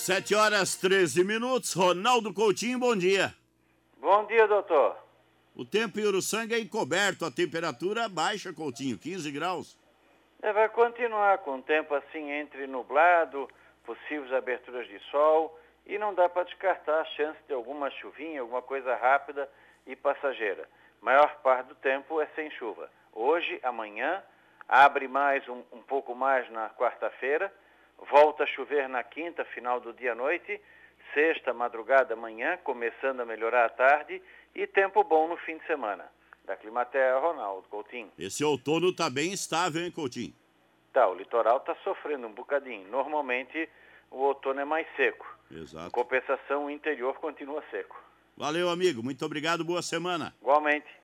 7h13. Ronaldo Coutinho, bom dia. Bom dia, doutor. O tempo em Uruçanga é encoberto, a temperatura baixa, Coutinho, 15 graus. Vai continuar com o tempo assim entre nublado, possíveis aberturas de sol, e não dá para descartar a chance de alguma chuvinha, alguma coisa rápida e passageira. Maior parte do tempo é sem chuva. Hoje, amanhã, abre mais um pouco mais na quarta-feira, volta a chover na quinta, final do dia à noite, sexta, madrugada, manhã, começando a melhorar à tarde, e tempo bom no fim de semana. Da Climaterra, Ronaldo Coutinho. Esse outono tá bem estável, hein, Coutinho? Tá, o litoral está sofrendo um bocadinho. Normalmente, o outono é mais seco. Exato. Em compensação, o interior continua seco. Valeu, amigo. Muito obrigado. Boa semana. Igualmente.